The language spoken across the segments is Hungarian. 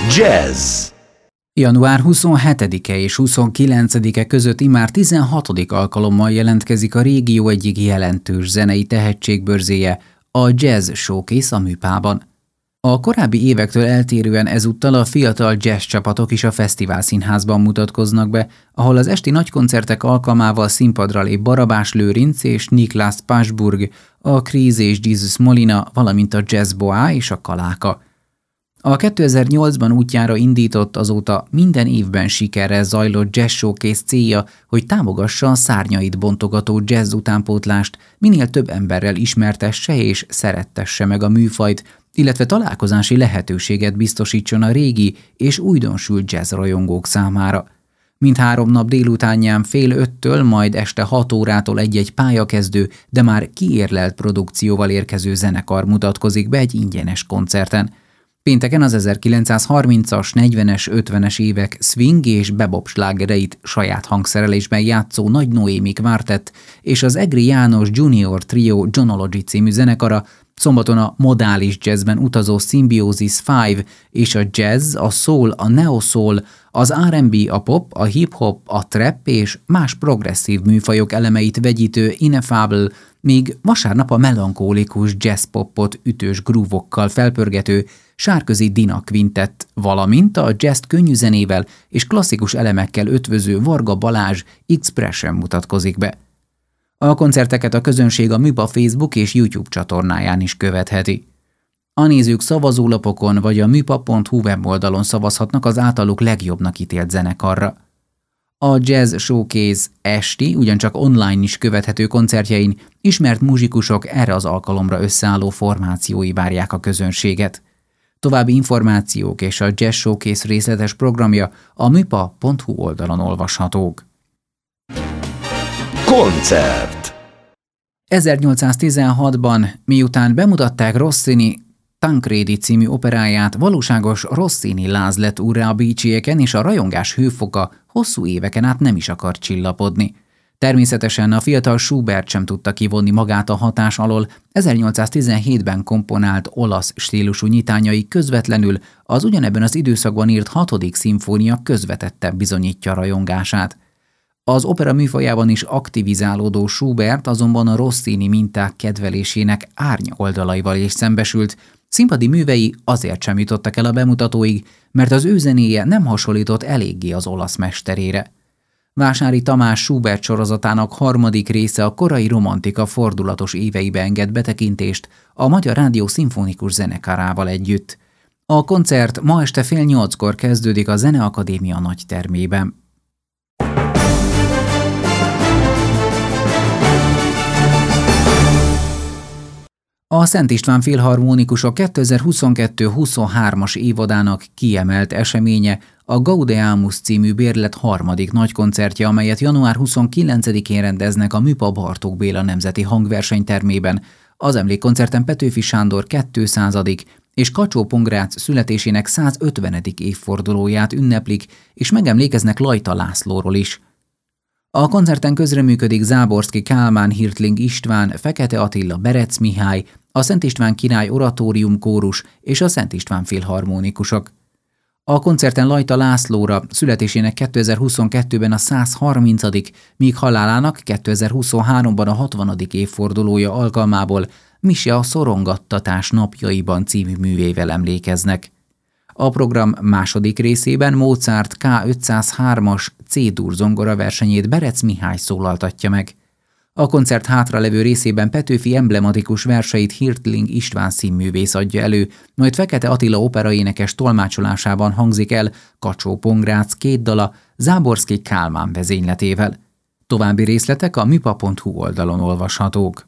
Jazz. Január 27-e és 29-e között immár 16. alkalommal jelentkezik a régió egyik jelentős zenei tehetségbörzéje, a Jazz Showcase a Műpában. A korábbi évektől eltérően ezúttal a fiatal jazz csapatok is a Fesztivál Színházban mutatkoznak be, ahol az esti nagykoncertek alkalmával színpadra lép Barabás Lőrinc és Niklas Pásburg, a Chris és Jesus Molina, valamint a Jazz Boa és a Kaláka. A 2008-ban útjára indított, azóta minden évben sikerrel zajlott Jazz Showcase célja, hogy támogassa a szárnyait bontogató jazz utánpótlást, minél több emberrel ismertesse és szerettesse meg a műfajt, illetve találkozási lehetőséget biztosítson a régi és újdonsült jazz rajongók számára. Mindhárom nap délutánján 4:30-től, majd este 6 órától egy-egy pályakezdő, de már kiérlelt produkcióval érkező zenekar mutatkozik be egy ingyenes koncerten. Pénteken az 1930-as, 40-es, 50-es évek swing és bebop slágereit saját hangszerelésben játszó Nagy Noémi Quartet és az Egri János Junior Trio Jonology című zenekara, szombaton a modális jazzben utazó Symbiosis 5 és a jazz, a soul, a neo-soul, az R&B, a pop, a hip-hop, a trap és más progresszív műfajok elemeit vegyítő Ineffable, míg vasárnap a melankólikus jazz-popot ütős groovokkal felpörgető Sárközi Dina Quintett, valamint a jazz könnyű zenével és klasszikus elemekkel ötvöző Varga Balázs Expression mutatkozik be. A koncerteket a közönség a Műpa Facebook és YouTube csatornáján is követheti. A nézők szavazólapokon vagy a műpa.hu weboldalon szavazhatnak az általuk legjobbnak ítélt zenekarra. A Jazz Showcase esti, ugyancsak online is követhető koncertjein ismert muzsikusok erre az alkalomra összeálló formációi várják a közönséget. További információk és a Jazz Showcase részletes programja a műpa.hu oldalon olvashatók. Koncert. 1816-ban, miután bemutatták Rossini Tancredi című operáját, valóságos Rossini láz lett úrrá a Bécsieken, és a rajongás hőfoka hosszú éveken át nem is akart csillapodni. Természetesen a fiatal Schubert sem tudta kivonni magát a hatás alól, 1817-ben komponált olasz stílusú nyitányai közvetlenül az ugyanebben az időszakban írt 6. szimfónia közvetettebb bizonyítja rajongását. Az opera műfajában is aktivizálódó Schubert azonban a Rossini minták kedvelésének árnyoldalaival is szembesült. Színpadi művei azért sem jutottak el a bemutatóig, mert az ő zenéje nem hasonlított eléggé az olasz mesterére. Vásári Tamás Schubert sorozatának 3. része, a korai romantika fordulatos éveibe enged betekintést a Magyar Rádió szimfonikus zenekarával együtt. A koncert ma este 7:30-kor kezdődik a Zeneakadémia nagytermében. A Szent István Filharmonikusok 2022-23-as évadának kiemelt eseménye a Gaudeamus című bérlet 3. nagykoncertje, amelyet január 29-én rendeznek a Műpa Bartók Béla Nemzeti Hangversenytermében. Az emlékkoncerten Petőfi Sándor 200. és Kacsó-Pongrác születésének 150. évfordulóját ünneplik, és megemlékeznek Lajta Lászlóról is. A koncerten közreműködik Záborszky Kálmán, Hirtling István, Fekete Attila, Berec Mihály, a Szent István Király Oratórium Kórus és a Szent István Filharmonikusok. A koncerten Lajta Lászlóra születésének 2022-ben a 130., míg halálának 2023-ban a 60. évfordulója alkalmából Mise a szorongattatás napjaiban című művével emlékeznek. A program második részében Mozart K503-as C-dur zongora versenyét Berec Mihály szólaltatja meg. A koncert hátralevő részében Petőfi emblematikus verseit Hirtling István színművész adja elő, majd Fekete Attila operaénekes tolmácsolásában hangzik el Kacsó-Pongrác 2 dala Záborszky Kálmán vezényletével. További részletek a műpa.hu oldalon olvashatók.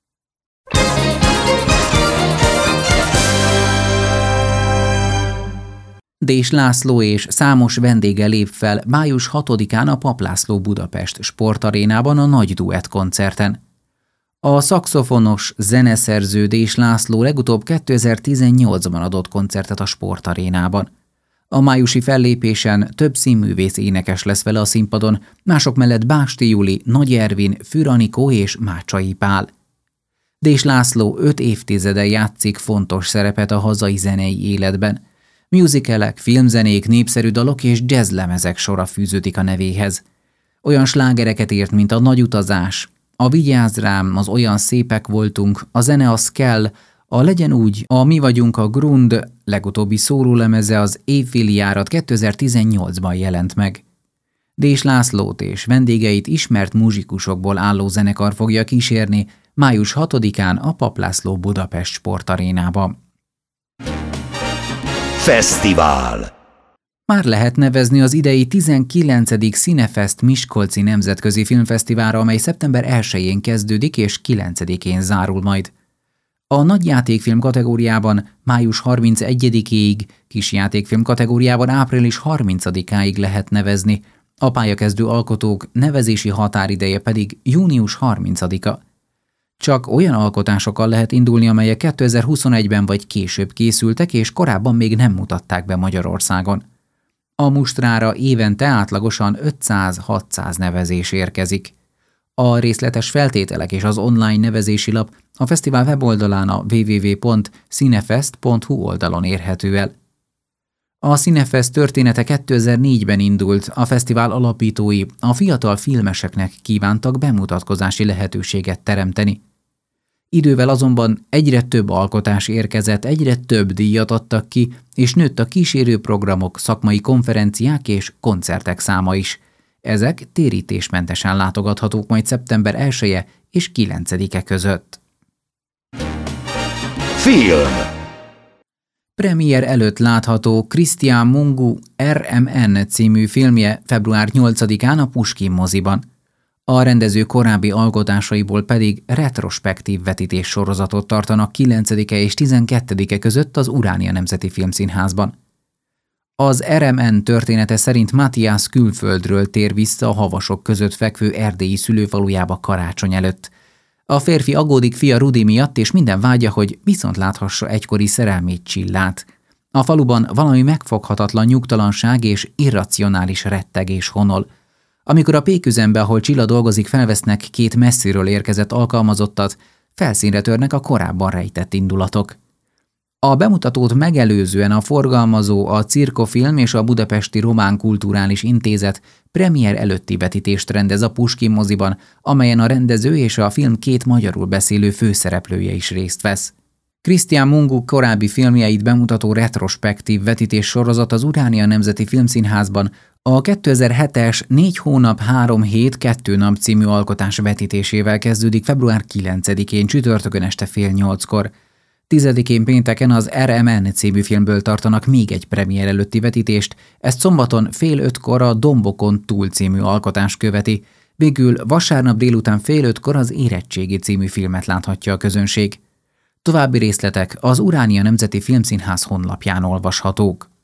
Dés László és számos vendége lép fel május 6-án a Pap László Budapest sportarénában a nagy duett koncerten. A szaxofonos zeneszerző Dés László legutóbb 2018-ban adott koncertet a sportarénában. A májusi fellépésen több színművész énekes lesz vele a színpadon, mások mellett Básti Juli, Nagy Ervin, Für Anikó és Mácsai Pál. Dés László 5 évtizede játszik fontos szerepet a hazai zenei életben. Musicalek, filmzenék, népszerű dalok és jazzlemezek sora fűződik a nevéhez. Olyan slágereket írt, mint a Nagy utazás, a Vigyázz rám, az Olyan szépek voltunk, a Zene az kell, a Legyen úgy, a Mi vagyunk a Grund, legutóbbi szórólemeze az Évféli járat 2018-ban jelent meg. Dés Lászlót és vendégeit ismert muzsikusokból álló zenekar fogja kísérni május 6-án a Papp László Budapest Sportarénában. Fesztivál. Már lehet nevezni az idei 19. Cinefest Miskolci Nemzetközi Filmfesztiválra, amely szeptember 1-én kezdődik és 9-én zárul majd. A nagyjátékfilm kategóriában május 31-ig, kisjátékfilm kategóriában április 30-áig lehet nevezni, a pályakezdő alkotók nevezési határideje pedig június 30-a. Csak olyan alkotásokkal lehet indulni, amelyek 2021-ben vagy később készültek, és korábban még nem mutatták be Magyarországon. A mustrára évente átlagosan 500-600 nevezés érkezik. A részletes feltételek és az online nevezési lap a fesztivál weboldalán a www.cinefest.hu oldalon érhető el. A Cinefest története 2004-ben indult, a fesztivál alapítói a fiatal filmeseknek kívántak bemutatkozási lehetőséget teremteni. Idővel azonban egyre több alkotás érkezett, egyre több díjat adtak ki, és nőtt a kísérőprogramok, szakmai konferenciák és koncertek száma is. Ezek térítésmentesen látogathatók majd szeptember 1-e és 9-e között. Film. Premier előtt látható Cristian Mungiu RMN című filmje február 8-án a Puskin moziban. A rendező korábbi alkotásaiból pedig retrospektív vetítés sorozatot tartanak 9-e és 12-e között az Uránia Nemzeti Filmszínházban. Az RMN története szerint Matthias külföldről tér vissza a havasok között fekvő erdélyi szülőfalujába karácsony előtt. A férfi aggódik fia Rudi miatt, és minden vágya, hogy viszont láthassa egykori szerelmét Csillát. A faluban valami megfoghatatlan nyugtalanság és irracionális rettegés honol. Amikor a péküzembe, ahol Csilla dolgozik, felvesznek 2 messziről érkezett alkalmazottat, felszínre törnek a korábban rejtett indulatok. A bemutatót megelőzően a forgalmazó, a Cirkofilm és a Budapesti Román Kulturális Intézet premier előtti vetítést rendez a Puskin moziban, amelyen a rendező és a film 2 magyarul beszélő főszereplője is részt vesz. Cristian Mungiu korábbi filmjeit bemutató retrospektív vetítés sorozat az Uránia Nemzeti Filmszínházban a 2007-es 4 hónap 3 hét 2 nap című alkotás vetítésével kezdődik február 9-én csütörtökön este fél 8-kor. 10-én pénteken az RMN című filmből tartanak még egy premier előtti vetítést, ezt szombaton fél 5-kor a Dombokon túl című alkotás követi, végül vasárnap délután fél 5-kor az Érettségi című filmet láthatja a közönség. További részletek az Uránia Nemzeti Filmszínház honlapján olvashatók.